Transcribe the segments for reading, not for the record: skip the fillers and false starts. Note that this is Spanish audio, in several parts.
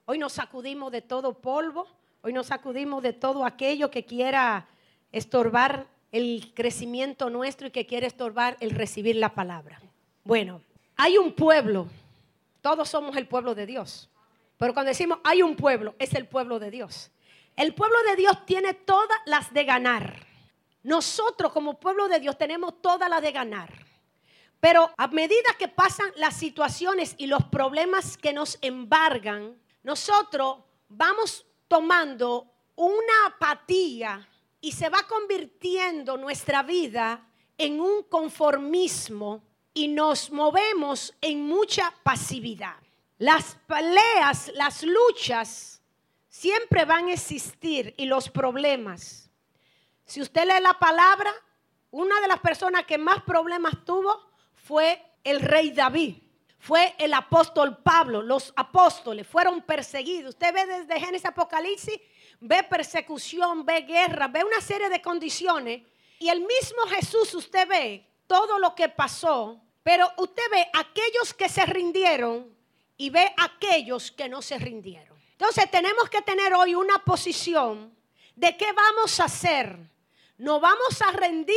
Hoy nos sacudimos de todo polvo. Hoy nos sacudimos de todo aquello que quiera estorbar el crecimiento nuestro y que quiera estorbar el recibir la palabra. Bueno, hay un pueblo. Todos somos el pueblo de Dios. Pero cuando decimos hay un pueblo, es el pueblo de Dios. El pueblo de Dios tiene todas las de ganar. Nosotros como pueblo de Dios tenemos todas las de ganar. Pero a medida que pasan las situaciones y los problemas que nos embargan, nosotros vamos tomando una apatía y se va convirtiendo nuestra vida en un conformismo y nos movemos en mucha pasividad. Las peleas, las luchas siempre van a existir y los problemas. Si usted lee la palabra, una de las personas que más problemas tuvo fue el rey David. Fue el apóstol Pablo. Los apóstoles fueron perseguidos. Usted ve desde Génesis a Apocalipsis, ve persecución, ve guerra, ve una serie de condiciones. Y el mismo Jesús, usted ve todo lo que pasó. Pero usted ve aquellos que se rindieron y ve aquellos que no se rindieron. Entonces tenemos que tener hoy una posición de qué vamos a hacer. ¿No vamos a rendir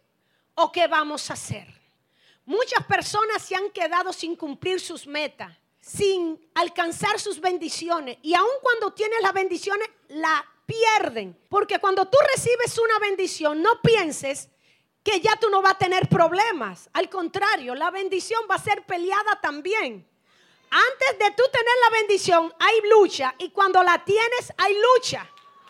o qué vamos a hacer? Muchas personas se han quedado sin cumplir sus metas, sin alcanzar sus bendiciones. Y aun cuando tienen las bendiciones, la pierden. Porque cuando tú recibes una bendición, no pienses que ya tú no vas a tener problemas. Al contrario, la bendición va a ser peleada también. Antes de tú tener la bendición, hay lucha. Y cuando la tienes, hay lucha.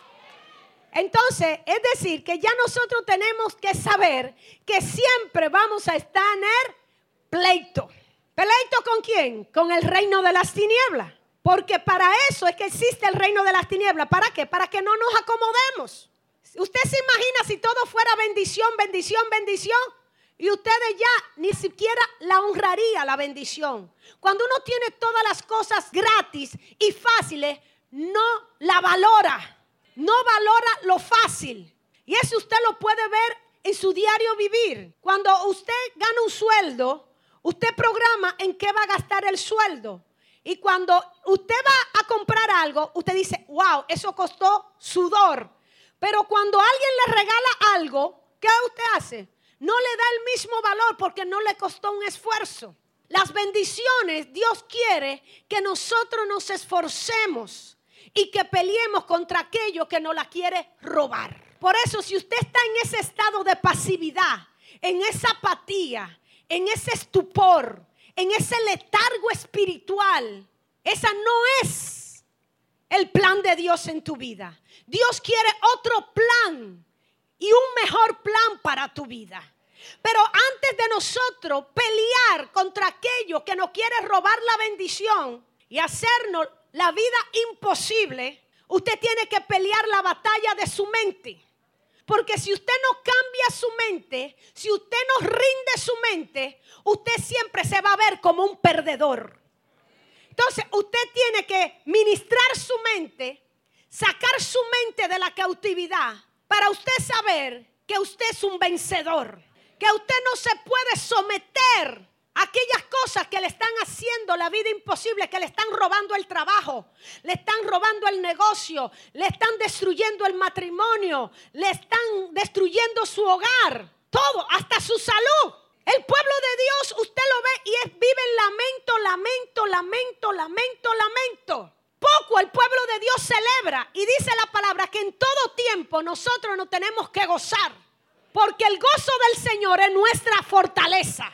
Entonces, es decir, que ya nosotros tenemos que saber que siempre vamos a estar en pleito. ¿Pleito con quién? Con el reino de las tinieblas. Porque para eso es que existe el reino de las tinieblas. ¿Para qué? Para que no nos acomodemos. Usted se imagina si todo fuera bendición, bendición, bendición. Y ustedes ya ni siquiera la honraría la bendición. Cuando uno tiene todas las cosas gratis y fáciles, no la valora. No valora lo fácil. Y eso usted lo puede ver en su diario vivir. Cuando usted gana un sueldo, usted programa en qué va a gastar el sueldo. Y cuando usted va a comprar algo, usted dice, wow, eso costó sudor. Pero cuando alguien le regala algo, ¿qué usted hace? No le da el mismo valor porque no le costó un esfuerzo. Las bendiciones, Dios quiere que nosotros nos esforcemos y que peleemos contra aquello que nos la quiere robar. Por eso, si usted está en ese estado de pasividad, en esa apatía, en ese estupor, en ese letargo espiritual, esa no es el plan de Dios en tu vida. Dios quiere otro plan y un mejor plan para tu vida. Pero antes de nosotros pelear contra aquello que nos quiere robar la bendición y hacernos la vida imposible, usted tiene que pelear la batalla de su mente. Porque si usted no cambia su mente, si usted no rinde su mente, usted siempre se va a ver como un perdedor. Entonces usted tiene que ministrar su mente, sacar su mente de la cautividad, para usted saber que usted es un vencedor. Que usted no se puede someter a aquellas cosas que le están haciendo la vida imposible, que le están robando el trabajo, le están robando el negocio, le están destruyendo el matrimonio, le están destruyendo su hogar, todo, hasta su salud. El pueblo de Dios, usted lo ve y vive en lamento, lamento, lamento, lamento, lamento. Poco el pueblo de Dios celebra y dice la palabra que en todo tiempo nosotros nos tenemos que gozar. Porque el gozo del Señor es nuestra fortaleza.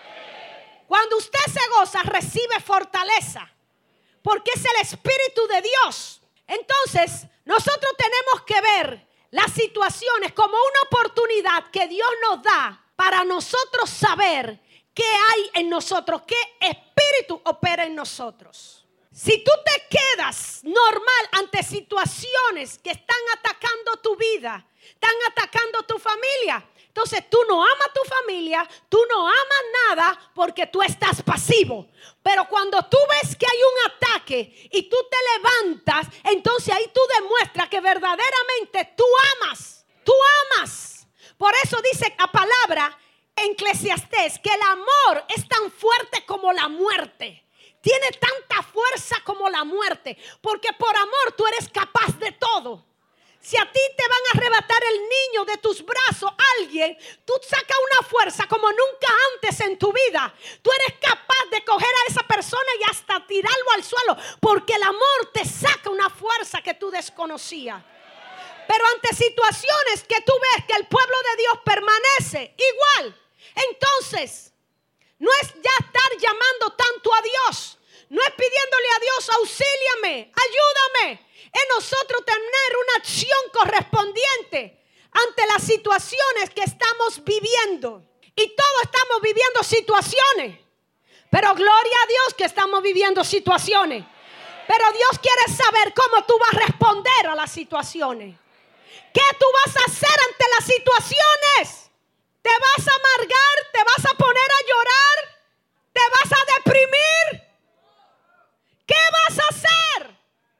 Cuando usted se goza, recibe fortaleza. Porque es el Espíritu de Dios. Entonces, nosotros tenemos que ver las situaciones como una oportunidad que Dios nos da para nosotros saber qué hay en nosotros, qué espíritu opera en nosotros. Si tú te quedas normal ante situaciones que están atacando tu vida, están atacando tu familia, entonces tú no amas tu familia, tú no amas nada porque tú estás pasivo. Pero cuando tú ves que hay un ataque y tú te levantas, entonces ahí tú demuestras que verdaderamente tú amas. Tú amas. Por eso dice la palabra en Eclesiastés que el amor es tan fuerte como la muerte. tiene tanta fuerza como la muerte, porque por amor tú eres capaz de todo. Si a ti te van a arrebatar el niño de tus brazos, alguien, tú sacas una fuerza como nunca antes en tu vida. Tú eres capaz de coger a esa persona y hasta tirarlo al suelo, porque el amor te saca una fuerza que tú desconocías. Pero ante situaciones que tú ves que el pueblo de Dios permanece igual, entonces no es ya estar llamando tanto a Dios, no es pidiéndole a Dios, auxíliame, ayúdame. Es nosotros tener una acción correspondiente ante las situaciones que estamos viviendo. Y todos estamos viviendo situaciones. Pero gloria a Dios que estamos viviendo situaciones. Pero Dios quiere saber cómo tú vas a responder a las situaciones. ¿Qué tú vas a hacer ante las situaciones? ¿Te vas a amargar? ¿Te vas a poner a llorar? ¿Te vas a deprimir? ¿Qué vas a hacer?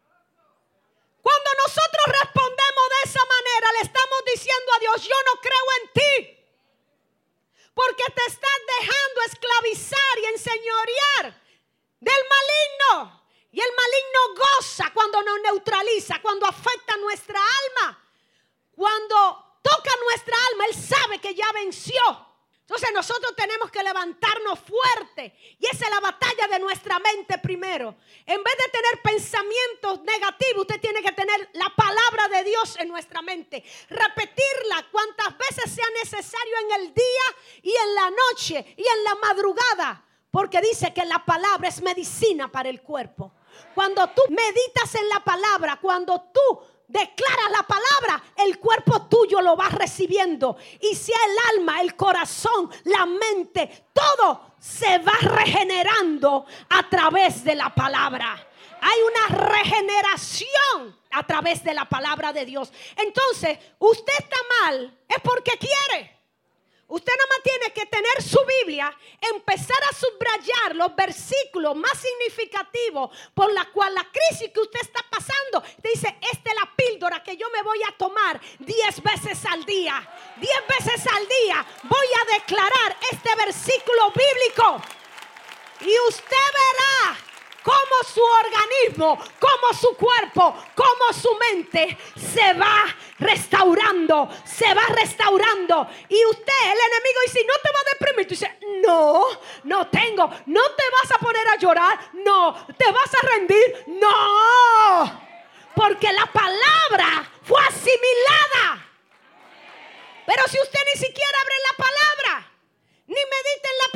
Cuando nosotros respondemos de esa manera, le estamos diciendo a Dios, yo no creo en ti. Porque te estás dejando esclavizar y enseñorear del maligno. Y el maligno goza cuando nos neutraliza, cuando afecta nuestra alma. Cuando toca nuestra alma, Él sabe que ya venció. Entonces nosotros tenemos que levantarnos fuerte. Y esa es la batalla de nuestra mente primero. En vez de tener pensamientos negativos, usted tiene que tener la palabra de Dios en nuestra mente. Repetirla cuantas veces sea necesario en el día y en la noche y en la madrugada. Porque dice que la palabra es medicina para el cuerpo. Cuando tú meditas en la palabra, cuando tú declaras la palabra, el cuerpo tuyo lo va recibiendo. Y si el alma, el corazón, la mente, todo se va regenerando a través de la palabra. Hay una regeneración a través de la palabra de Dios. Entonces, usted está mal, es porque quiere. Usted nada más tiene que tener su Biblia, empezar a subrayar los versículos más significativos por la cual la crisis que usted está pasando, te dice, esta es la píldora que yo me voy a tomar 10 veces al día. 10 veces al día voy a declarar este versículo bíblico. Y usted verá cómo su organismo, cómo su cuerpo, cómo su mente se va restaurando, se va restaurando. Y usted, el enemigo dice, no te va a deprimir. Tú dices, no tengo. No te vas a poner a llorar. No. ¿Te vas a rendir? No. Porque la palabra fue asimilada. Pero si usted ni siquiera abre la palabra, ni medita en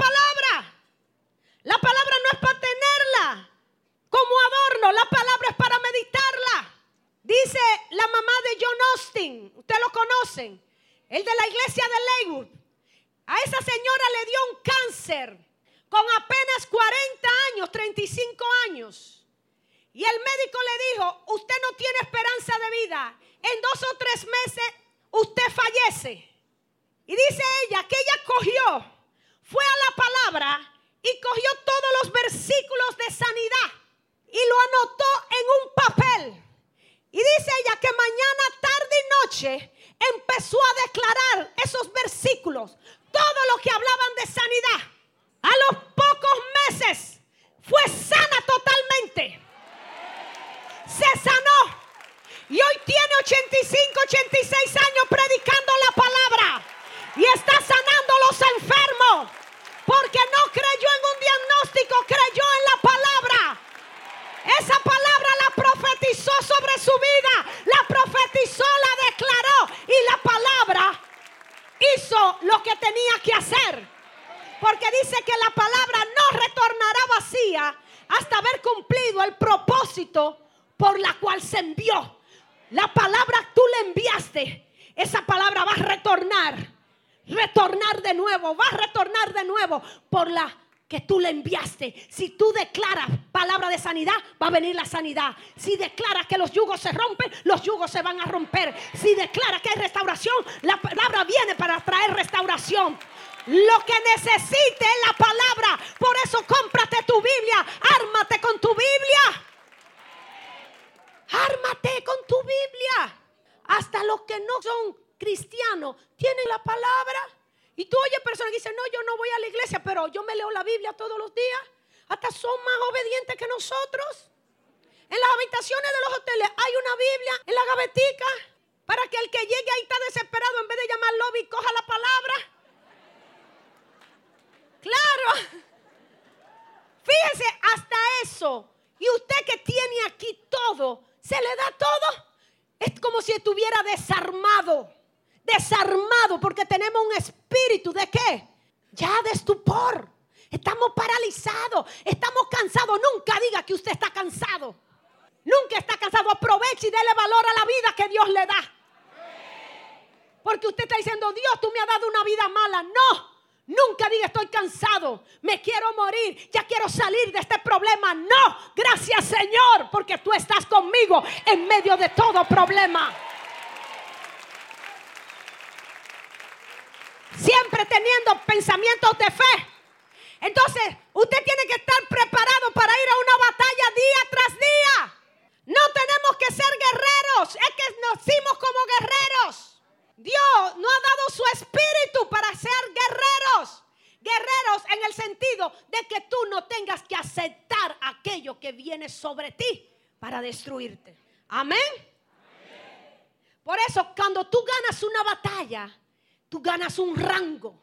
la palabra no es para tenerla como adorno, la palabra es para meditarla. Dice la mamá de John Austin, ustedes lo conocen, el de la iglesia de Lakewood. A esa señora le dio un cáncer con apenas 40 años, 35 años. Y el médico le dijo, usted no tiene esperanza de vida. En 2 o 3 meses usted fallece. Y dice ella que ella fue a la palabra y cogió todos los versículos de sanidad y lo anotó en un papel. Y dice ella que mañana, tarde y noche empezó a declarar esos versículos, todo lo que hablaban de sanidad. A los pocos meses fue sana totalmente. Se sanó. Y hoy tiene 85, 86 años predicando la palabra. Y está sanando a los enfermos. Porque no creyó en un diagnóstico, creyó en la palabra. Esa palabra la profetizó sobre su vida. La profetizó, la declaró. Y la palabra hizo lo que tenía que hacer. Porque dice que la palabra no retornará vacía hasta haber cumplido el propósito por la cual se envió. La palabra tú le enviaste. Esa palabra va a retornar de nuevo, va a retornar de nuevo por la que tú le enviaste. Si tú declaras palabra de sanidad, va a venir la sanidad. Si declaras que los yugos se rompen, los yugos se van a romper. Si declaras que hay restauración, la palabra viene para traer restauración. Lo que necesite es la palabra. Por eso cómprate tu Biblia, ármate con tu Biblia. Ármate con tu Biblia. Hasta los que no son cristianos tienen la palabra. Y tú oyes personas que dicen, no, yo no voy a la iglesia, pero yo me leo la Biblia todos los días. hasta son más obedientes que nosotros. En las habitaciones de los hoteles hay una Biblia en la gavetica para que el que llegue ahí está desesperado, en vez de llamar lobby, coja la palabra. Claro. Fíjese, hasta eso. Y usted que tiene aquí todo, se le da todo. Es como si estuviera desarmado. Desarmado porque tenemos un espíritu ¿de qué? Ya de estupor. Estamos paralizados, estamos cansados. Nunca diga que usted está cansado. Nunca está cansado. Aproveche y dele valor a la vida que Dios le da. Porque usted está diciendo, Dios, tú me has dado una vida mala. No. Nunca diga estoy cansado, me quiero morir, ya quiero salir de este problema. No, gracias Señor, porque tú estás conmigo en medio de todo problema. Siempre teniendo pensamientos de fe. Entonces, usted tiene que estar preparado para ir a una batalla día tras día. No tenemos que ser guerreros, es que nacimos como guerreros. Dios no ha dado su espíritu para ser guerreros. Guerreros en el sentido de que tú no tengas que aceptar aquello que viene sobre ti para destruirte. Amén. Por eso cuando tú ganas una batalla, tú ganas un rango.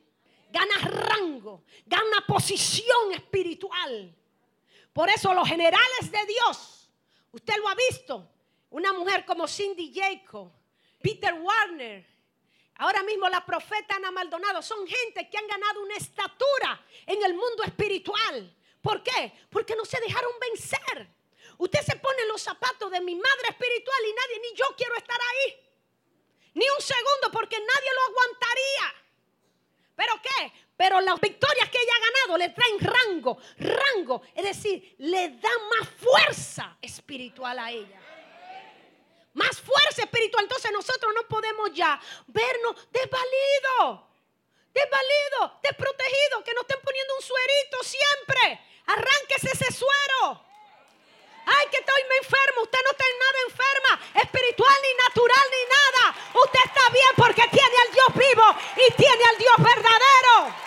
Ganas posición espiritual. Por eso los generales de Dios, usted lo ha visto, una mujer como Cindy Jacob, Peter Warner, ahora mismo la profeta Ana Maldonado, son gente que han ganado una estatura en el mundo espiritual. ¿Por qué? Porque no se dejaron vencer. Usted se pone en los zapatos de mi madre espiritual y nadie, ni yo quiero estar ahí. Ni un segundo, porque nadie lo aguantaría. ¿Pero qué? Pero las victorias que ella ha ganado le traen rango. Es decir, le dan más fuerza espiritual a ella. Más fuerza espiritual. Entonces nosotros no podemos ya vernos desvalidos, desprotegidos, que nos estén poniendo un suerito siempre. Arránquese ese suero. Ay, que estoy enfermo. Usted no está en nada enferma, espiritual, ni natural, ni nada. Usted está bien porque tiene al Dios vivo y tiene al Dios verdadero.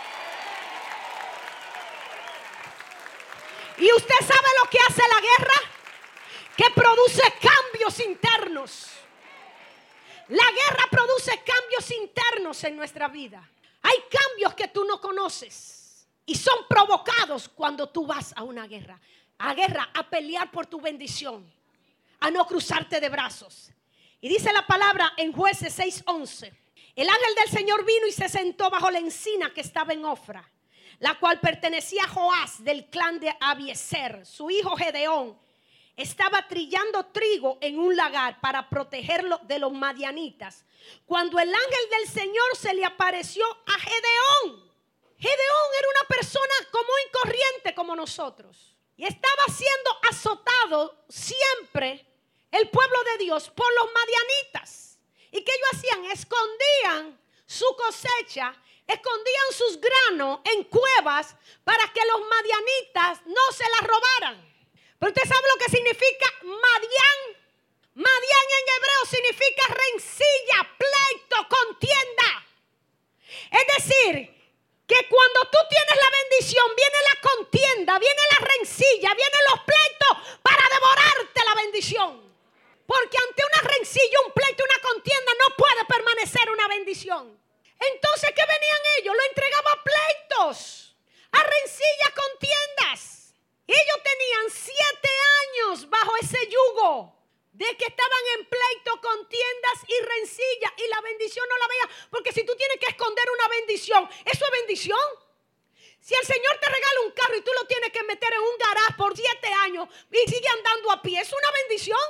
¿Y usted sabe lo que hace la guerra? Que produce cambios internos. La guerra produce cambios internos en nuestra vida. Hay cambios que tú no conoces y son provocados cuando tú vas a una guerra. A pelear por tu bendición, a no cruzarte de brazos. Y dice la palabra en Jueces 6:11. El ángel del Señor vino y se sentó bajo la encina que estaba en Ofra, la cual pertenecía a Joás del clan de Abiezer. Su hijo Gedeón estaba trillando trigo en un lagar para protegerlo de los madianitas, cuando el ángel del Señor se le apareció a Gedeón. Gedeón era una persona común y corriente como nosotros. Y estaba siendo azotado siempre el pueblo de Dios por los madianitas. ¿Y qué ellos hacían? Escondían su cosecha, escondían sus granos en cuevas para que los madianitas no se las robaran. Pero usted sabe lo que significa Madián. Madián en hebreo significa rencilla, pleito, contienda. Es decir, que cuando tú tienes la bendición, viene la contienda, viene la rencilla, vienen los pleitos para devorarte la bendición. Porque ante una rencilla, un pleito, una contienda, no puede permanecer una bendición. Entonces, ¿qué venían ellos? Lo entregaban a pleitos, a rencillas, contiendas. Ellos tenían 7 años bajo ese yugo de que estaban en pleito, contiendas y rencillas, y la bendición no la veía. Porque si tú tienes que esconder una bendición, ¿eso es bendición? Si el Señor te regala un carro y tú lo tienes que meter en un garaje por 7 años y sigue andando a pie, ¿es una bendición?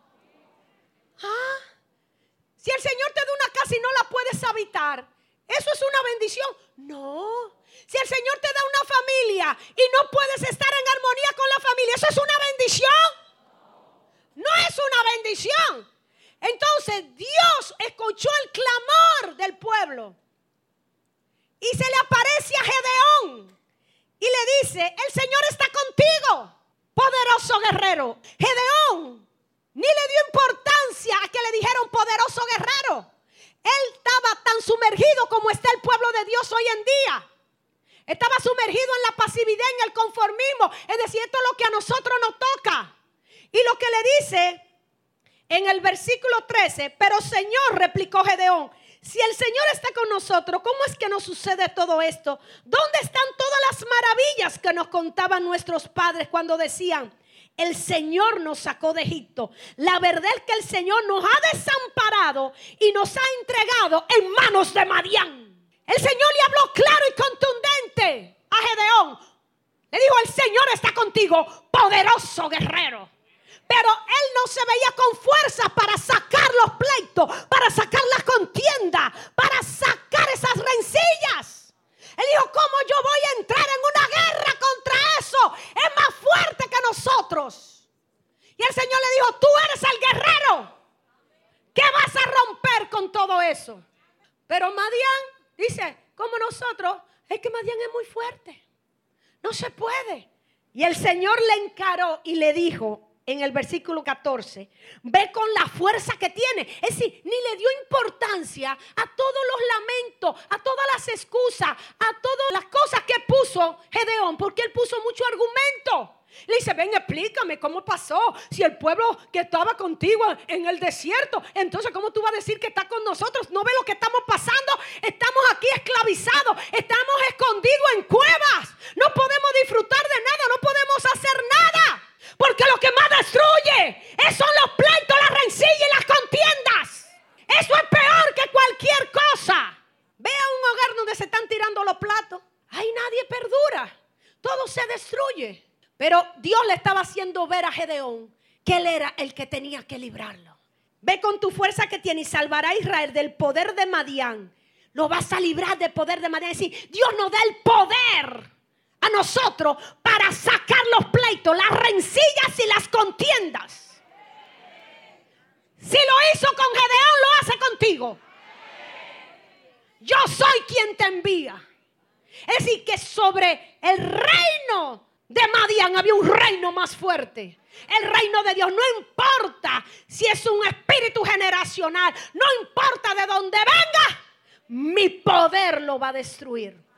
Si el Señor te da una casa y no la puedes habitar, ¿eso es una bendición? No. Si el Señor te da una familia y no puedes estar en armonía con la familia, ¿eso es una bendición? No es una bendición. Entonces Dios escuchó el clamor del pueblo y se le aparece a Gedeón y le dice: el Señor está contigo, poderoso guerrero. Gedeón ni le dio importancia a que le dijeron poderoso guerrero. Él estaba tan sumergido como está el pueblo de Dios hoy en día. Estaba sumergido en la pasividad, en el conformismo. Es decir, esto es lo que a nosotros nos toca. Y lo que le dice en el versículo 13, pero Señor, replicó Gedeón, si el Señor está con nosotros, ¿cómo es que nos sucede todo esto? ¿Dónde están todas las maravillas que nos contaban nuestros padres cuando decían, el Señor nos sacó de Egipto? La verdad es que el Señor nos ha desamparado y nos ha entregado en manos de Madián. El Señor le habló claro y contundente a Gedeón. Le dijo, el Señor está contigo, poderoso guerrero. Pero él no se veía con fuerza para sacar los pleitos, para sacar la contienda, para sacar esas rencillas. Él dijo, ¿cómo yo voy a entrar en una guerra contra eso? Es más fuerte que nosotros. Y el Señor le dijo, tú eres el guerrero. ¿Qué vas a romper con todo eso? Pero Madián dice, como nosotros, es que Madián es muy fuerte. No se puede. Y el Señor le encaró y le dijo, en el versículo 14, ve con la fuerza que tiene. Es decir, ni le dio importancia a todos los lamentos, a todas las excusas, a todas las cosas que puso Gedeón, porque él puso mucho argumento. Le dice, ven, explícame cómo pasó. Si el pueblo que estaba contigo en el desierto, entonces ¿cómo tú vas a decir que está con nosotros? ¿No ves lo que estamos pasando? Estamos aquí esclavizados, estamos escondidos en cuevas. No podemos disfrutar de nada, no podemos hacer nada. Porque lo que más destruye son los pleitos, las rencillas y las contiendas. Eso es peor que cualquier cosa. Ve a un hogar donde se están tirando los platos. Ahí nadie perdura. Todo se destruye. Pero Dios le estaba haciendo ver a Gedeón que él era el que tenía que librarlo. Ve con tu fuerza que tiene y salvará a Israel del poder de Madián. Lo vas a librar del poder de Madián. Es decir, Dios nos da el poder a nosotros para sacar los pleitos, las rencillas y las contiendas. Si lo hizo con Gedeón, lo hace contigo. Yo soy quien te envía. Es decir, que sobre el reino de Madián había un reino más fuerte. El reino de Dios. No importa si es un espíritu generacional, no importa de dónde venga, mi poder lo va a destruir.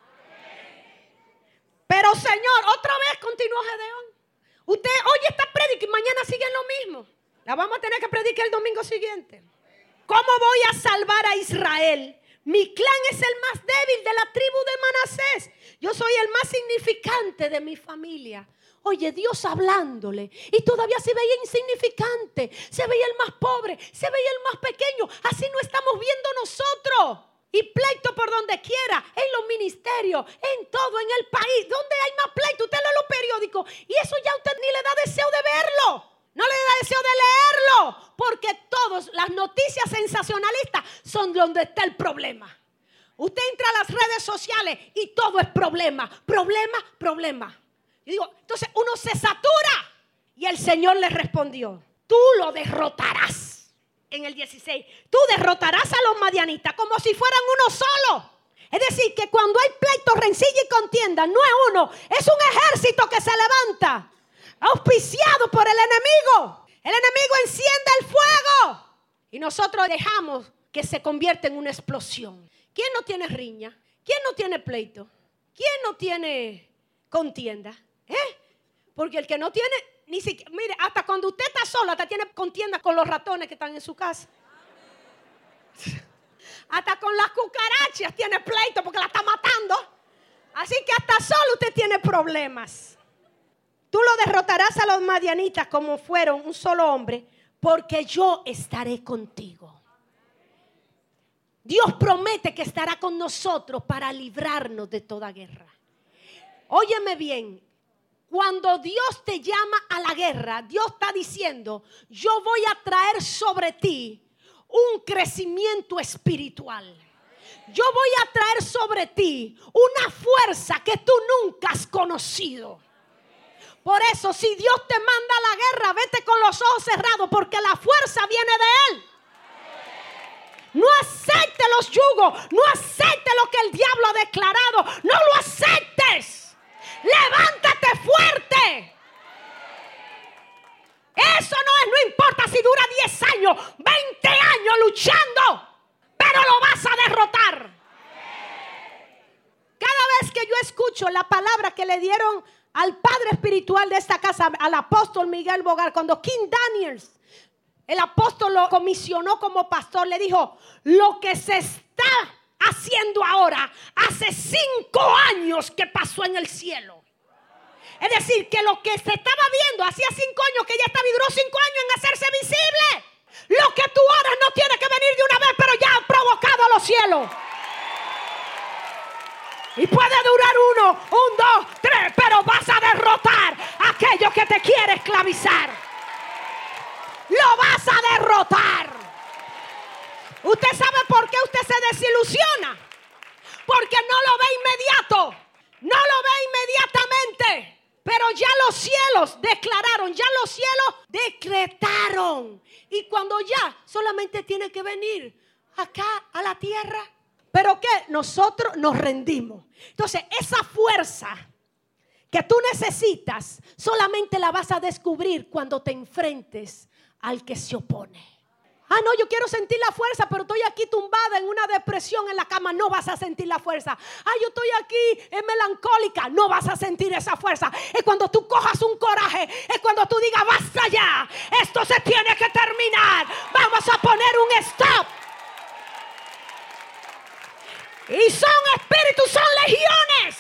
Pero Señor, otra vez continuó Gedeón. Usted oye esta prédica y mañana siguen lo mismo. La vamos a tener que predicar el domingo siguiente. ¿Cómo voy a salvar a Israel? Mi clan es el más débil de la tribu de Manasés. Yo soy el más significante de mi familia. Oye, Dios hablándole. Y todavía se veía insignificante. Se veía el más pobre. Se veía el más pequeño. Así no estamos viendo nosotros. Y pleito por donde quiera, en los ministerios, en todo, en el país. ¿Dónde hay más pleito? Usted lee los periódicos y eso ya usted ni le da deseo de verlo. No le da deseo de leerlo. Porque todas las noticias sensacionalistas son donde está el problema. Usted entra a las redes sociales y todo es problema, problema, problema. Yo digo, entonces uno se satura. Y el Señor le respondió, tú lo derrotarás. En el 16, tú derrotarás a los madianitas como si fueran uno solo. Es decir, que cuando hay pleito, rencilla y contienda, no es uno, es un ejército que se levanta, auspiciado por el enemigo. El enemigo enciende el fuego y nosotros dejamos que se convierta en una explosión. ¿Quién no tiene riña? ¿Quién no tiene pleito? ¿Quién no tiene contienda? Porque el que no tiene, ni siquiera, mire, hasta cuando usted está solo, hasta tiene contienda con los ratones que están en su casa. Hasta con las cucarachas tiene pleito porque la está matando. Así que hasta solo usted tiene problemas. Tú lo derrotarás a los madianitas como fueron un solo hombre, porque yo estaré contigo. Dios promete que estará con nosotros para librarnos de toda guerra. Óyeme bien. Cuando Dios te llama a la guerra, Dios está diciendo, yo voy a traer sobre ti un crecimiento espiritual. Yo voy a traer sobre ti una fuerza que tú nunca has conocido. Por eso, si Dios te manda a la guerra, vete con los ojos cerrados, porque la fuerza viene de Él. No acepte los yugos, no acepte lo que el diablo ha declarado, no lo aceptes. Levántate fuerte. Eso no importa si dura 10 años, 20 años luchando, pero lo vas a derrotar. Cada vez que yo escucho la palabra que le dieron al padre espiritual de esta casa, al apóstol Miguel Bogar, cuando King Daniels, el apóstol, lo comisionó como pastor, le dijo: lo que se está haciendo ahora, hace 5 años que pasó en el cielo. Es decir, que lo que se estaba viendo hacía 5 años que ya estaba y duró 5 años en hacerse visible. Lo que tú oras no tiene que venir de una vez, pero ya ha provocado a los cielos. Y puede durar 1, 2, 3, pero vas a derrotar a aquello que te quiere esclavizar. Lo vas a derrotar. ¿Usted sabe por qué usted se desilusiona? Porque no lo ve inmediato. No lo ve inmediatamente. Pero ya los cielos declararon, ya los cielos decretaron. Y cuando ya solamente tiene que venir acá a la tierra. Pero que nosotros nos rendimos. Entonces esa fuerza que tú necesitas solamente la vas a descubrir cuando te enfrentes al que se opone. Ah, no, yo quiero sentir la fuerza, pero estoy aquí tumbada en una depresión en la cama. No vas a sentir la fuerza. Ah, yo estoy aquí melancólica. No vas a sentir esa fuerza. Es cuando tú cojas un coraje. Es cuando tú digas: basta ya. Esto se tiene que terminar. Vamos a poner un stop. Y son espíritus, son legiones.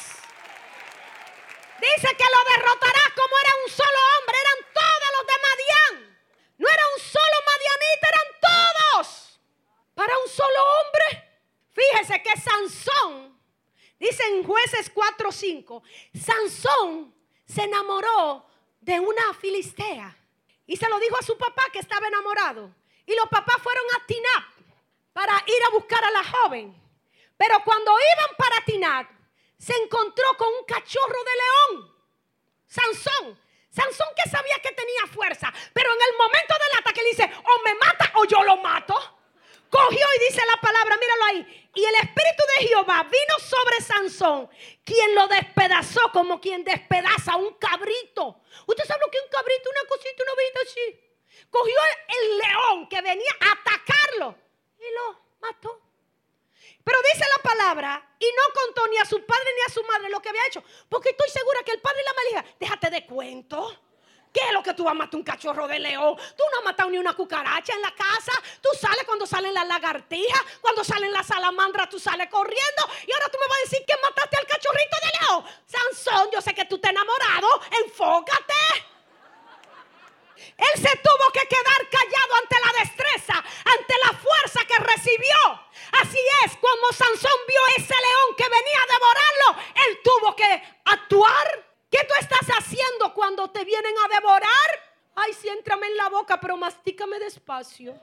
Dice que lo derrotará como era un solo hombre. Eran todos los de Madián. No era un solo madianita, eran todos. Para un solo hombre. Fíjese que Sansón, dice en Jueces 4:5, Sansón se enamoró de una filistea. Y se lo dijo a su papá que estaba enamorado. Y los papás fueron a Tinat para ir a buscar a la joven. Pero cuando iban para Tinat, se encontró con un cachorro de león. Sansón que sabía que tenía fuerza, pero en el momento del ataque le dice: o me mata o yo lo mato. Cogió y dice la palabra, míralo ahí: y el espíritu de Jehová vino sobre Sansón, quien lo despedazó como quien despedaza un cabrito. Usted sabe lo que es un cabrito, una cosita, una ovejita así. Cogió el león que venía a atacarlo y lo mató. Pero dice la palabra, y no contó ni a su padre ni a su madre lo que había hecho. Porque estoy segura que el padre y la madre dijeron: déjate de cuento. ¿Qué es lo que tú vas a matar un cachorro de león? Tú no has matado ni una cucaracha en la casa. Tú sales cuando salen las lagartijas, cuando salen las salamandras, tú sales corriendo. Y ahora tú me vas a decir que mataste al cachorrito de león. Sansón, yo sé que tú estás enamorado. Enfócate. Él se tuvo que quedar callado ante la destreza, ante la fuerza que recibió. Así es, como Sansón vio ese león que venía a devorarlo, él tuvo que actuar. ¿Qué tú estás haciendo cuando te vienen a devorar? Ay, sí, éntrame en la boca, pero mastícame despacio.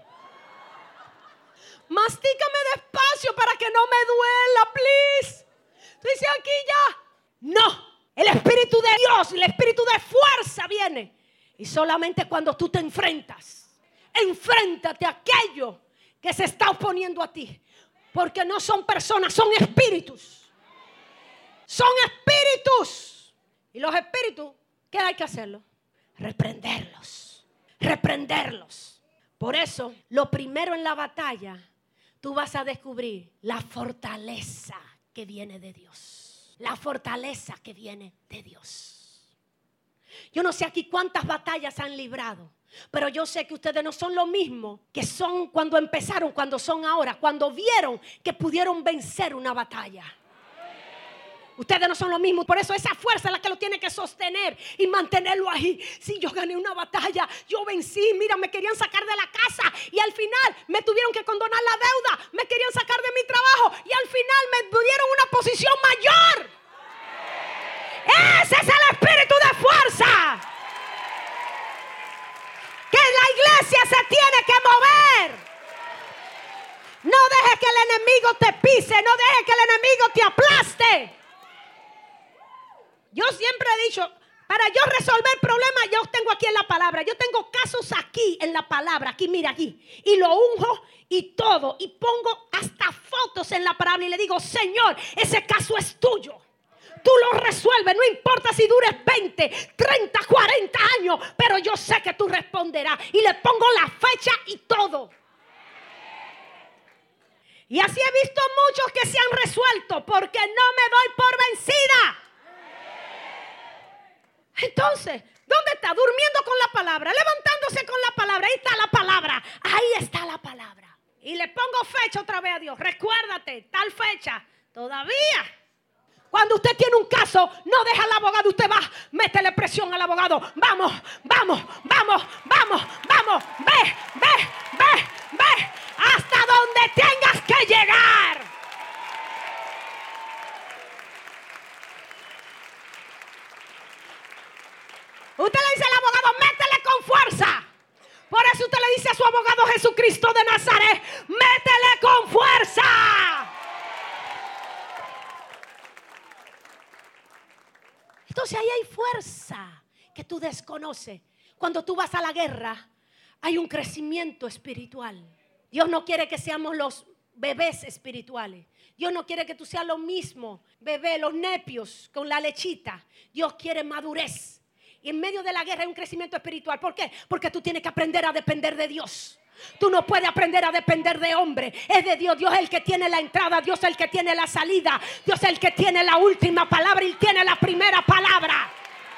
Mastícame despacio para que no me duela, please. Dice aquí ya. No, el Espíritu de Dios, el Espíritu de fuerza viene. Y solamente cuando tú te enfrentas, enfréntate a aquello que se está oponiendo a ti. Porque no son personas, son espíritus. Son espíritus. Y los espíritus, ¿qué hay que hacerlo? Reprenderlos. Reprenderlos. Por eso, lo primero en la batalla, tú vas a descubrir la fortaleza que viene de Dios. La fortaleza que viene de Dios. Yo no sé aquí cuántas batallas han librado, pero yo sé que ustedes no son lo mismo que son cuando empezaron, cuando son ahora, cuando vieron que pudieron vencer una batalla. Ustedes no son lo mismo, por eso esa fuerza es la que lo tiene que sostener y mantenerlo ahí. Si yo gané una batalla, yo vencí, mira, me querían sacar de la casa y al final me tuvieron que condonar la deuda, me querían sacar de mi trabajo y al final me dieron una posición mayor. Ese es el espíritu de fuerza. Que la iglesia se tiene que mover. No dejes que el enemigo te pise, no dejes que el enemigo te aplaste. Yo siempre he dicho, para yo resolver problemas, yo tengo aquí en la palabra. Yo tengo casos aquí en la palabra, aquí, mira aquí. Y lo unjo y todo. Y pongo hasta fotos en la palabra y le digo: Señor, ese caso es tuyo. Tú lo resuelves, no importa si dures 20, 30, 40 años. Pero yo sé que tú responderás. Y le pongo la fecha y todo. Y así he visto muchos que se han resuelto porque no me doy por vencida. Entonces, ¿dónde está? Durmiendo con la palabra, levantándose con la palabra. Ahí está la palabra. Ahí está la palabra. Y le pongo fecha otra vez a Dios. Recuérdate, tal fecha. Todavía. Cuando usted tiene un caso, no deja al abogado. Usted va, métele presión al abogado. Vamos, vamos, vamos, vamos, vamos. Ve, ve, ve, ve. Hasta donde tengas que llegar. Usted le dice al abogado, métele con fuerza. Por eso usted le dice a su abogado Jesucristo de Nazaret, métele con fuerza. Entonces ahí hay fuerza que tú desconoces. Cuando tú vas a la guerra, hay un crecimiento espiritual. Dios no quiere que seamos los bebés espirituales. Dios no quiere que tú seas lo mismo, bebé, los nepios con la lechita. Dios quiere madurez. Y en medio de la guerra hay un crecimiento espiritual. ¿Por qué? Porque tú tienes que aprender a depender de Dios. Tú no puedes aprender a depender de hombre. Es de Dios. Dios es el que tiene la entrada. Dios es el que tiene la salida. Dios es el que tiene la última palabra y tiene la primera palabra.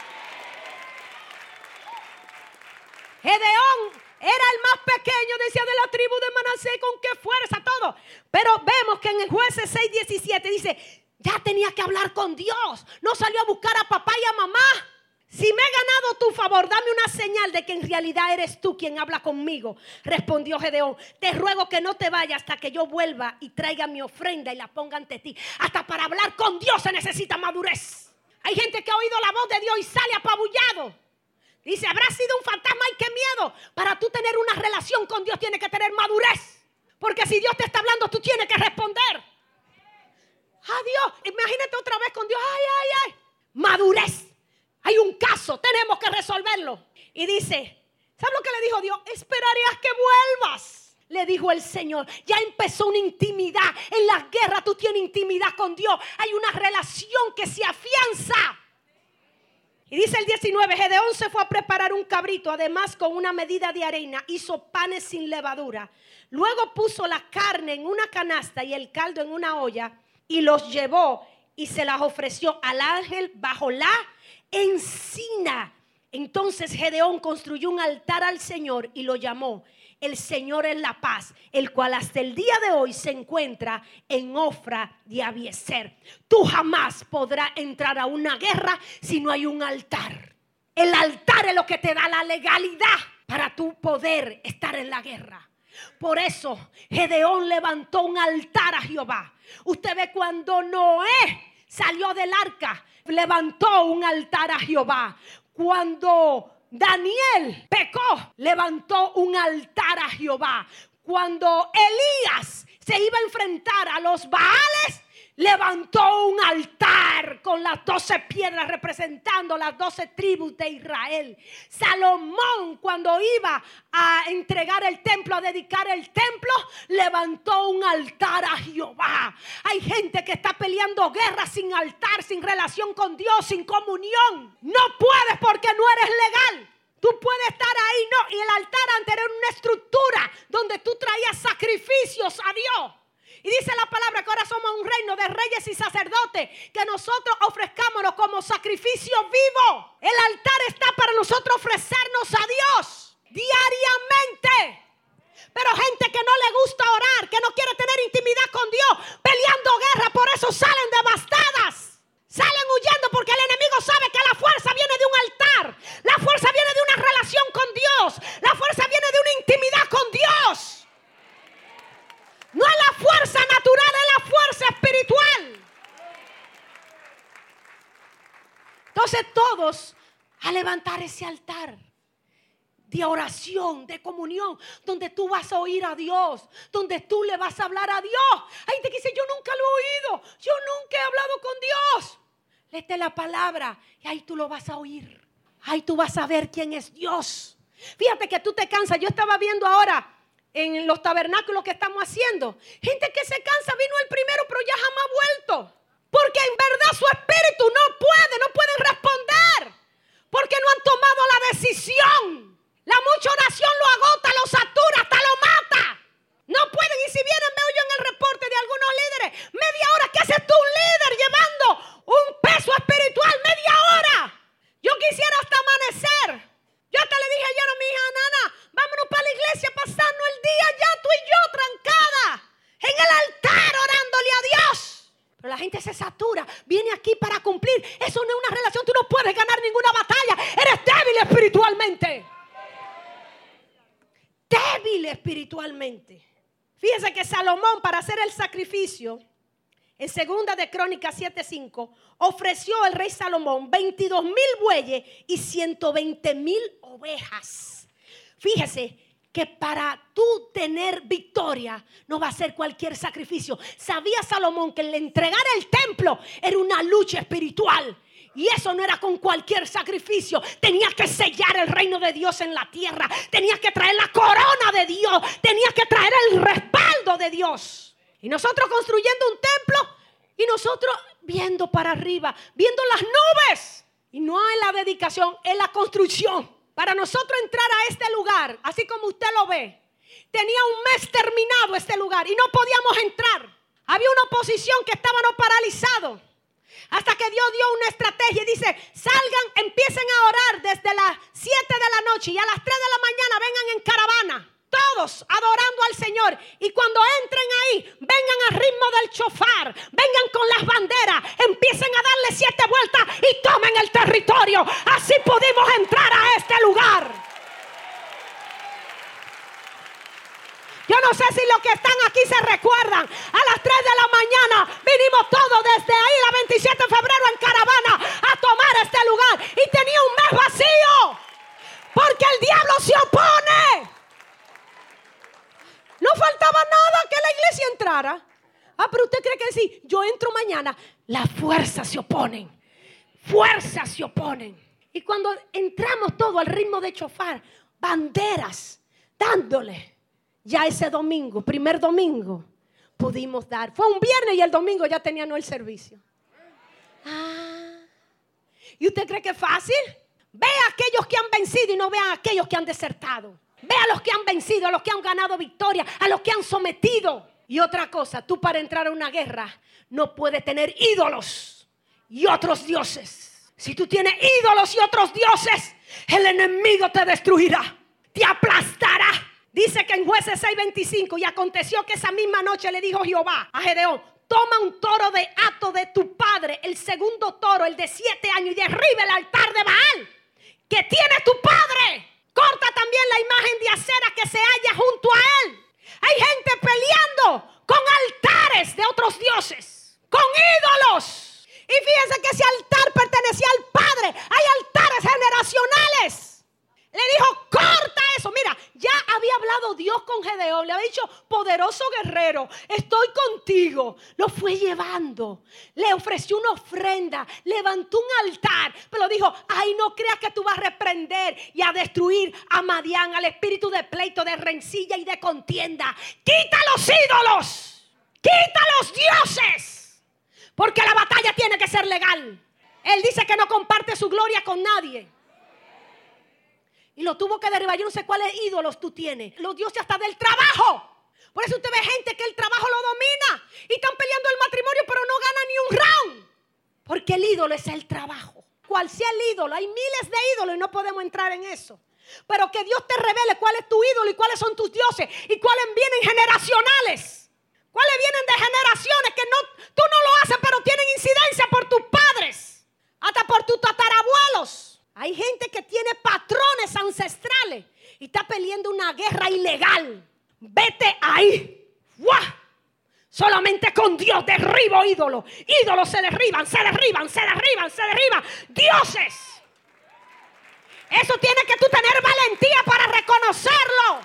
Gedeón era el más pequeño, decía, de la tribu de Manasés. Con qué fuerza, todo. Pero vemos que en el Jueces 6:17 dice, ya tenía que hablar con Dios. No salió a buscar a papá y a mamá. Si me he ganado tu favor, dame una señal de que en realidad eres tú quien habla conmigo. Respondió Gedeón, te ruego que no te vayas hasta que yo vuelva y traiga mi ofrenda y la ponga ante ti. Hasta para hablar con Dios se necesita madurez. Hay gente que ha oído la voz de Dios y sale apabullado. Dice, habrá sido un fantasma, ¡ay, qué miedo! Para tú tener una relación con Dios tienes que tener madurez. Porque si Dios te está hablando, tú tienes que responder. Adiós, imagínate otra vez con Dios, ¡ay, ay, ay! Madurez. Hay un caso, tenemos que resolverlo. Y dice, ¿sabes lo que le dijo Dios? Esperaré a que vuelvas. Le dijo el Señor, ya empezó una intimidad. En las guerras tú tienes intimidad con Dios. Hay una relación que se afianza. Y dice el 19, Gedeón se fue a preparar un cabrito. Además, con una medida de harina, hizo panes sin levadura. Luego puso la carne en una canasta y el caldo en una olla. Y los llevó y se las ofreció al ángel bajo la encina. Entonces Gedeón construyó un altar al Señor y lo llamó El Señor es la paz, el cual hasta el día de hoy se encuentra en Ofra de Abiezer. Tú jamás podrás entrar a una guerra si no hay un altar. El altar es lo que te da la legalidad para tú poder estar en la guerra. Por eso Gedeón levantó un altar a Jehová. Usted ve cuando Noé salió del arca, levantó un altar a Jehová. Cuando Daniel pecó, levantó un altar a Jehová. Cuando Elías se iba a enfrentar a los Baales, levantó un altar con las 12 piedras representando las 12 tribus de Israel. Salomón, cuando iba a entregar el templo, a dedicar el templo, levantó un altar a Jehová. Hay gente que está peleando guerra sin altar, sin relación con Dios, sin comunión. No puedes porque no eres legal. Tú puedes estar ahí, no. Y el altar antes era una estructura donde tú traías sacrificios a Dios. Y dice la palabra que ahora somos un reino de reyes y sacerdotes, que nosotros ofrezcámonos como sacrificio vivo. El altar está para nosotros ofrecernos a Dios diariamente. Pero gente que no le gusta orar, que no quiere tener intimidad con Dios, peleando guerra, por eso salen devastadas. Salen huyendo porque el enemigo sabe que la fuerza viene de un altar. La fuerza viene de una relación con Dios. La fuerza viene de una intimidad con Dios. No es la fuerza natural, es la fuerza espiritual. Entonces todos a levantar ese altar de oración, de comunión, donde tú vas a oír a Dios, donde tú le vas a hablar a Dios. Hay gente que dice, yo nunca lo he oído, yo nunca he hablado con Dios. Léete la palabra y ahí tú lo vas a oír. Ahí tú vas a ver quién es Dios. Fíjate que tú te cansas. Yo estaba viendo ahora en los tabernáculos que estamos haciendo, gente que se cansa, vino el primero pero ya jamás ha vuelto, porque en verdad su espíritu no pueden responder, porque no han tomado la decisión. La mucha oración lo agota, lo satura, hasta lo mata. No pueden, y si vienen, veo yo en el reporte de algunos líderes, media hora. ¿Qué haces tú, un líder, llevando un peso espiritual? Media hora. Yo quisiera débil espiritualmente. Fíjese que Salomón, para hacer el sacrificio, en 2 de Crónicas 7:5, ofreció el rey Salomón 22,000 bueyes y 120,000 ovejas. Fíjese que para tú tener victoria no va a ser cualquier sacrificio. Sabía Salomón que el entregar el templo era una lucha espiritual. Y eso no era con cualquier sacrificio. Tenía que sellar el reino de Dios en la tierra. Tenía que traer la corona de Dios. Tenía que traer el respaldo de Dios. Y nosotros construyendo un templo y nosotros viendo para arriba, viendo las nubes. Y no en la dedicación, en la construcción. Para nosotros entrar a este lugar, así como usted lo ve, tenía un mes terminado este lugar y no podíamos entrar. Había una oposición que estábamos paralizados. Hasta que Dios dio una estrategia y dice, salgan, empiecen a orar desde las 7 de la noche y a las 3 de la mañana vengan en caravana. Todos adorando al Señor. Y cuando entren ahí, vengan al ritmo del chofar, vengan con las banderas, empiecen a darle 7 vueltas y tomen el territorio. Así pudimos entrar a este lugar. Yo no sé si los que están aquí se recuerdan. A las 3 de la mañana vinimos todos desde ahí, la 27 de febrero, en caravana a tomar este lugar. Y tenía un mes vacío. Porque el diablo se opone. No faltaba nada que la iglesia entrara. Pero usted cree que si yo entro mañana, las fuerzas se oponen. Fuerzas se oponen. Y cuando entramos todo al ritmo de chofar, banderas, dándole. Ya ese domingo, primer domingo, pudimos dar. Fue un viernes y el domingo ya teníamos el servicio. ¿Y usted cree que es fácil? Ve a aquellos que han vencido y no vean a aquellos que han desertado. Ve a los que han vencido, a los que han ganado victoria, a los que han sometido. Y otra cosa, tú para entrar a una guerra no puedes tener ídolos y otros dioses. Si tú tienes ídolos y otros dioses, el enemigo te destruirá, te aplastará. Dice que en Jueces 6:25, y aconteció que esa misma noche le dijo Jehová a Gedeón, toma un toro de hato de tu padre, el segundo toro, el de 7 años, y derriba el altar de Baal que tiene tu padre. Corta también la imagen de acera que se halla junto a él. Hay gente peleando con altares de otros dioses, con ídolos. Y fíjense que ese altar pertenecía al padre. Hay altares generacionales. Le dijo, corta eso. Mira, ya había hablado Dios con Gedeón. Le había dicho, poderoso guerrero, estoy contigo. Lo fue llevando. Le ofreció una ofrenda. Levantó un altar. Pero dijo, ay, no creas que tú vas a reprender y a destruir a Madián, al espíritu de pleito, de rencilla y de contienda. Quita los ídolos. Quita los dioses. Porque la batalla tiene que ser legal. Él dice que no comparte su gloria con nadie. Y lo tuvo que derribar. Yo no sé cuáles ídolos tú tienes. Los dioses hasta del trabajo. Por eso usted ve gente que el trabajo lo domina. Y están peleando el matrimonio pero no ganan ni un round. Porque el ídolo es el trabajo. Cual sea el ídolo. Hay miles de ídolos y no podemos entrar en eso. Pero que Dios te revele cuál es tu ídolo y cuáles son tus dioses. Y cuáles vienen generacionales. Cuáles vienen de generaciones que tú no lo haces pero tienen incidencia por tus padres. Hasta por tus tatarabuelos. Hay gente que tiene patrones ancestrales y está peleando una guerra ilegal. Vete ahí. ¡Guau! Solamente con Dios derribo ídolos. Ídolos se derriban, se derriban, se derriban, se derriban. Dioses. Eso tiene que tú tener valentía para reconocerlo.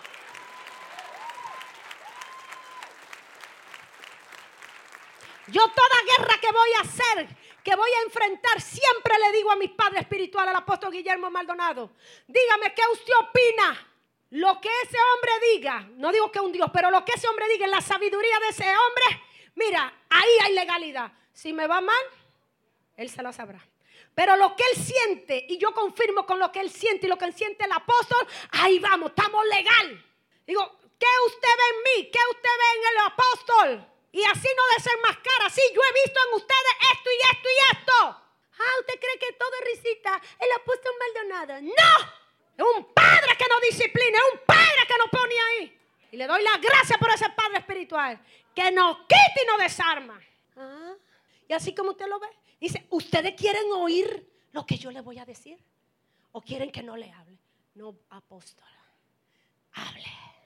Yo toda guerra que voy a hacer, que voy a enfrentar, siempre le digo a mis padres espirituales, al apóstol Guillermo Maldonado, dígame qué usted opina. Lo que ese hombre diga, no digo que es un Dios, pero lo que ese hombre diga en la sabiduría de ese hombre, mira, ahí hay legalidad. Si me va mal, él se la sabrá. Pero lo que él siente, y yo confirmo con lo que él siente y lo que siente el apóstol, ahí vamos, estamos legal. Digo, ¿qué usted ve en mí? ¿Qué usted ve en el apóstol? Y así no desenmascara. Sí, yo he visto en ustedes esto y esto y esto. ¿Usted cree que todo es risita? El apóstol Maldonado. ¡No! Es un padre que no disciplina. Es un padre que nos pone ahí. Y le doy las gracias por ese padre espiritual. Que nos quita y nos desarma. Y así como usted lo ve. Dice, ¿ustedes quieren oír lo que yo les voy a decir? ¿O quieren que no le hable? No, apóstol. Hable.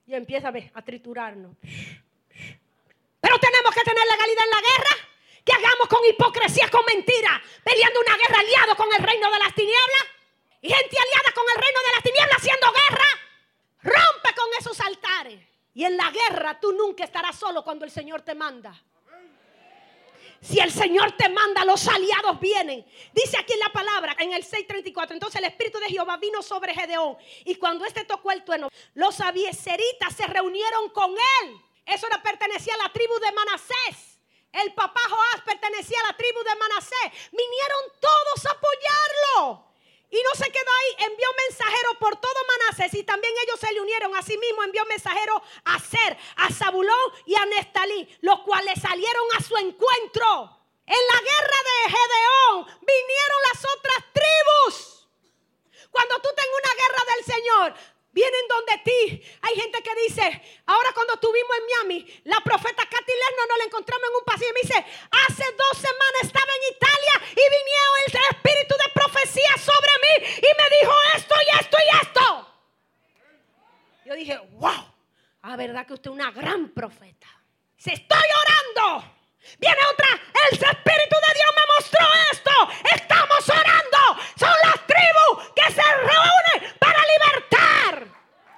Y empieza a triturarnos. Pero tenemos que tener legalidad en la guerra. Que hagamos con hipocresía, con mentira, peleando una guerra aliado con el reino de las tinieblas. Y gente aliada con el reino de las tinieblas haciendo guerra. Rompe con esos altares. Y en la guerra tú nunca estarás solo cuando el Señor te manda. Si el Señor te manda, los aliados vienen. Dice aquí en la palabra, en el 6:34. Entonces el Espíritu de Jehová vino sobre Gedeón. Y cuando este tocó el trueno, los abiezeritas se reunieron con él. Eso le pertenecía a la tribu de Manasés. El papá Joás pertenecía a la tribu de Manasés. Vinieron todos a apoyarlo. Y no se quedó ahí, envió mensajeros por todo Manasés y también ellos se le unieron. Asimismo envió mensajeros a Aser, a Zabulón y a Neftalí, los cuales salieron a su encuentro. En la guerra de Gedeón vinieron las otras tribus. Cuando tú tengas una guerra del Señor, vienen donde ti. Hay gente que dice, ahora cuando estuvimos en Miami, la profeta Katy Lerner nos la encontramos en un pasillo y me dice, hace 2 semanas estaba en Italia y vinieron el espíritu de profecía sobre mí y me dijo esto y esto y esto. Yo dije, wow, la verdad que usted es una gran profeta. Se estoy orando. Viene otra, el espíritu de Dios me mostró esto. Estamos orando. Son las tribus que se reúnen para libertar.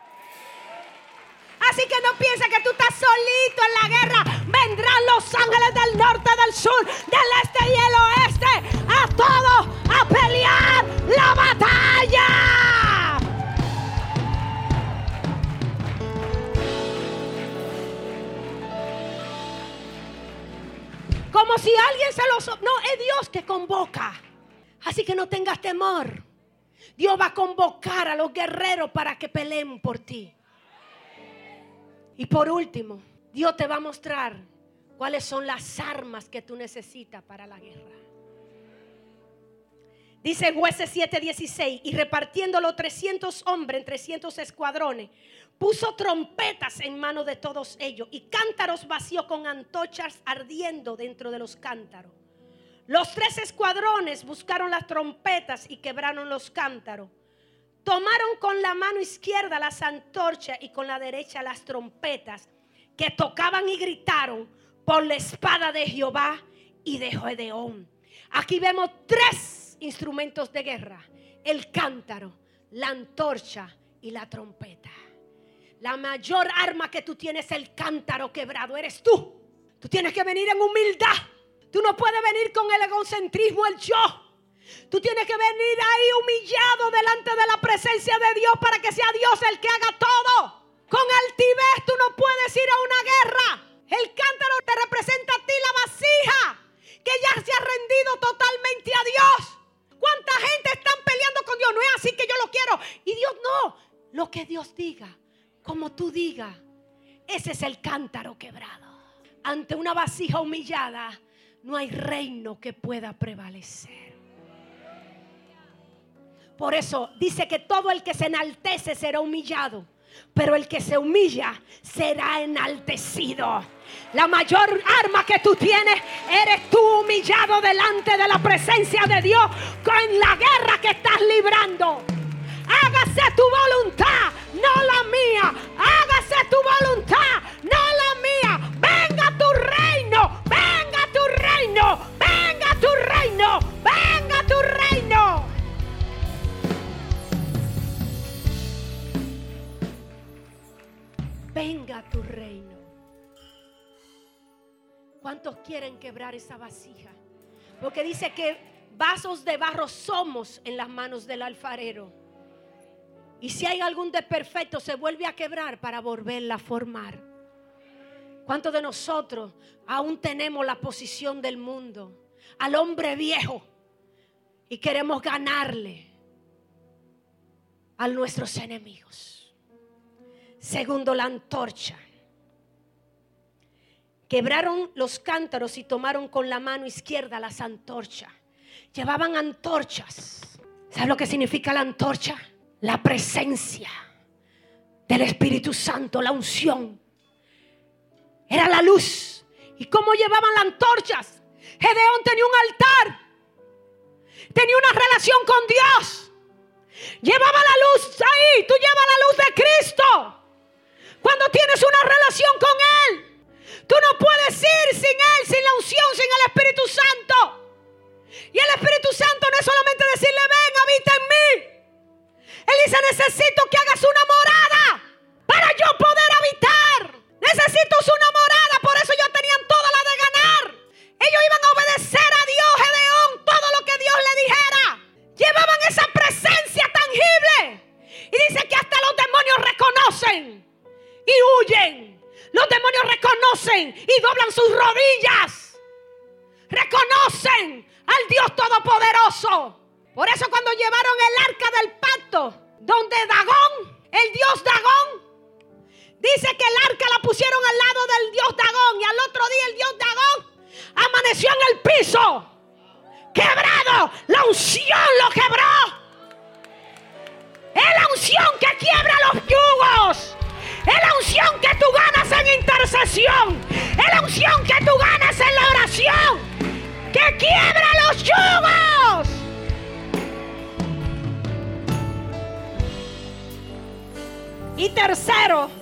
Así que no pienses que tú estás solito en la guerra. Vendrán los ángeles del norte, del sur, del este y el oeste. A todos a pelear la batalla. Como si alguien se lo... No, es Dios que convoca. Así que no tengas temor. Dios va a convocar a los guerreros para que peleen por ti. Y por último, Dios te va a mostrar cuáles son las armas que tú necesitas para la guerra. Dice Jueces 7:16, y repartiendo los 300 hombres en 300 escuadrones, puso trompetas en manos de todos ellos y cántaros vacíos con antorchas ardiendo dentro de los cántaros. Los 3 escuadrones buscaron las trompetas y quebraron los cántaros. Tomaron con la mano izquierda las antorchas y con la derecha las trompetas, que tocaban y gritaron por la espada de Jehová y de Gedeón. Aquí vemos 3 instrumentos de guerra: el cántaro, la antorcha y la trompeta. La mayor arma que tú tienes es el cántaro quebrado, eres tú. Tú tienes que venir en humildad. Tú no puedes venir con el egocentrismo, el yo. Tú tienes que venir ahí humillado delante de la presencia de Dios para que sea Dios el que haga todo. Con altivez tú no puedes ir a una guerra. El cántaro te representa a ti, la vasija, que ya se ha rendido totalmente a Dios. ¿Cuánta gente están peleando con Dios? No es así que yo lo quiero. Y Dios no. Lo que Dios diga, como tú digas, ese es el cántaro quebrado. Ante una vasija humillada, no hay reino que pueda prevalecer. Por eso dice que todo el que se enaltece será humillado, pero el que se humilla será enaltecido. La mayor arma que tú tienes, eres tú humillado delante de la presencia de Dios con la guerra que estás librando. Hágase tu voluntad, no la mía. Hágase tu voluntad, no la mía. Venga tu reino, venga tu reino, venga tu reino, venga tu reino. Venga tu reino. ¿Cuántos quieren quebrar esa vasija? Porque dice que vasos de barro somos en las manos del alfarero. Y si hay algún desperfecto, se vuelve a quebrar para volverla a formar. ¿Cuántos de nosotros aún tenemos la posición del mundo, al hombre viejo, y queremos ganarle a nuestros enemigos? Segundo, la antorcha. Quebraron los cántaros y tomaron con la mano izquierda las antorchas. Llevaban antorchas. ¿Sabes lo que significa la antorcha? La presencia del Espíritu Santo, la unción. Era la luz. ¿Y cómo llevaban las antorchas? Gedeón tenía un altar. Tenía una relación con Dios. Llevaba la luz ahí. Tú llevas la luz de Cristo. Cuando relación con Él. Tú no puedes ir sin Él, sin la unción, sin el Espíritu Santo. Y el Espíritu Santo no es solamente decirle, ven, habita en mí. Él dice, necesito que hagas una morada para yo poder habitar. Necesito una morada, por eso ellos tenían toda la de ganar. Ellos iban a obedecer a Dios, Gedeón, todo lo que Dios le dijera. Llevaban esa presencia tangible. Y dice que hasta los demonios reconocen y huyen. Los demonios reconocen y doblan sus rodillas. Reconocen al Dios Todopoderoso. Por eso cuando llevaron el arca del pacto, donde Dagón, el dios Dagón, dice que el arca la pusieron al lado del dios Dagón. Y al otro día el dios Dagón amaneció en el piso, quebrado. La unción lo quebró. Es la unción que quiebra los yugos. Es la unción que tú ganas en intercesión. Es la unción que tú ganas en la oración, que quiebra los yugos. Y tercero,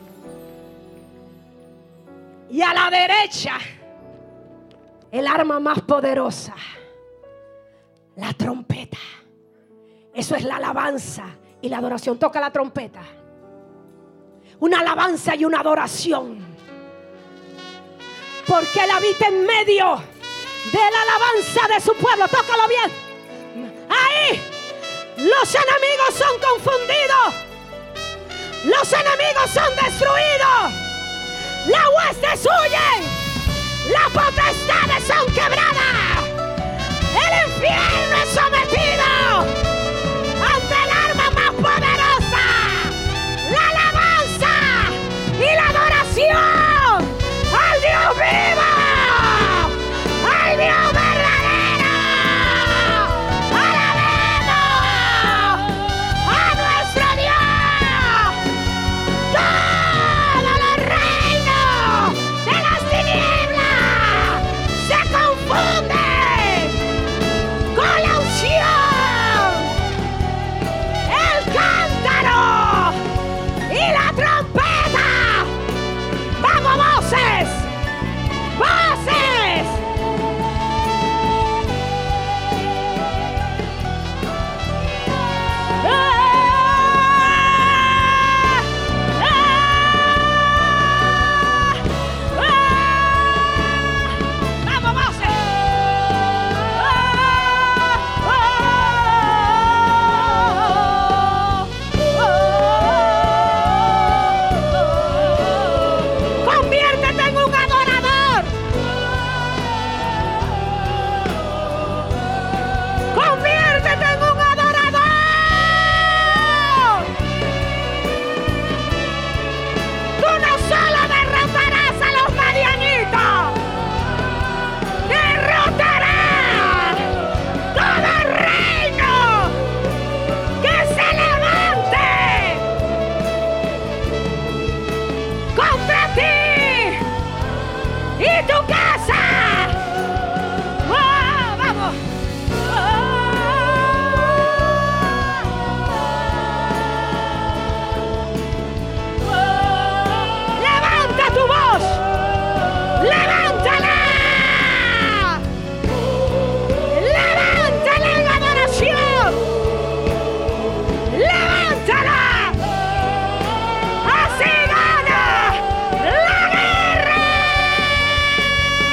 y a la derecha, el arma más poderosa, la trompeta. Eso es la alabanza y la adoración. Toca la trompeta. Una alabanza y una adoración. Porque Él habita en medio de la alabanza de su pueblo. Tócalo bien. Ahí los enemigos son confundidos. Los enemigos son destruidos. Las huestes huyen. Las potestades son quebradas. El infierno es sometido ante el arma más poderosa, la alabanza y la adoración al Dios vivo, al Dios verdadero. Alabemos a nuestro Dios. Todos los reinos de las tinieblas se confunden con la unción, el cántaro y la trompeta. ¡Vamos, voces! ¡Voces! ¡Vamos, voces! Conviértete en un adorador. Conviértete en un adorador. Tú no solo derrotarás a los madianitas, derrotarás todo reino que se levante contra ti y tu casa. ¡Oh, vamos! ¡Levanta tu voz! ¡Levántala! ¡Levántala en adoración! ¡Levántala! ¡Así gana la guerra!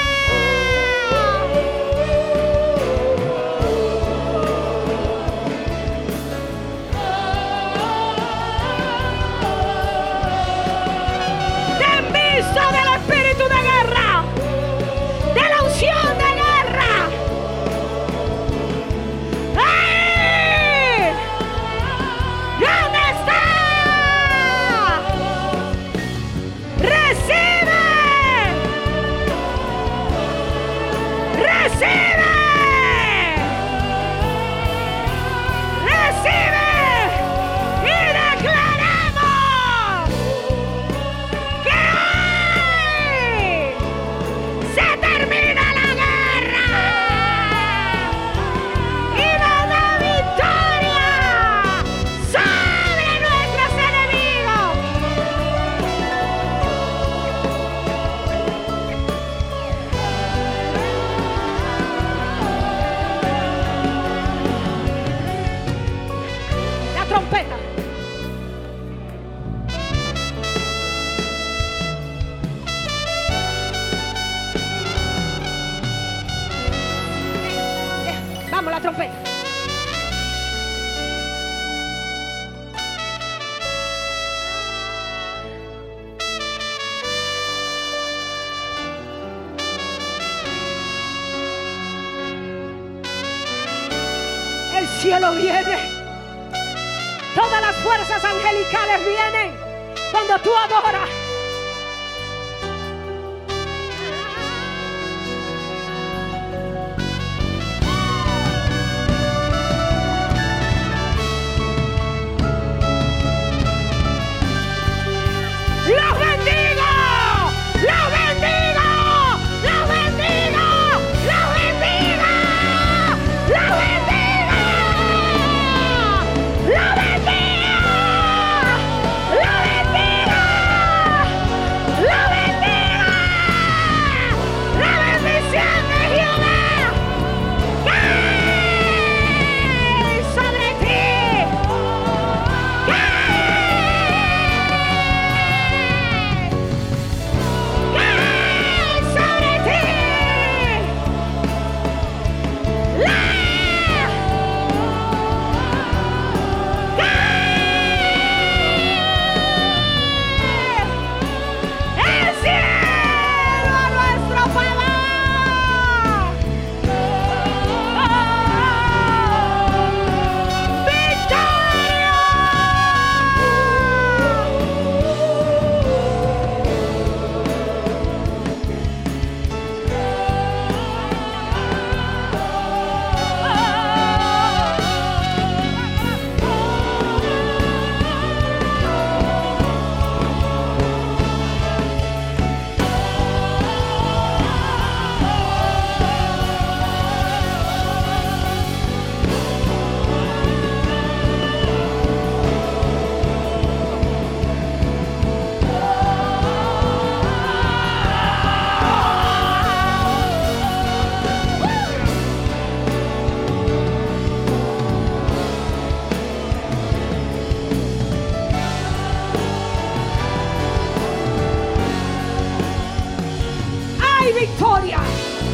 cielo viene. Todas las fuerzas angelicales vienen cuando tú adoras. ¡Los bendigo! ¡Los bendigo! ¡Los bendigo! ¡Los bendigo! ¡Los bendigo! ¡Los bendigo! ¡Los bendigo! ¡Los bendigo! ¡La bendición de Jehová cae sobre ti! Victoria,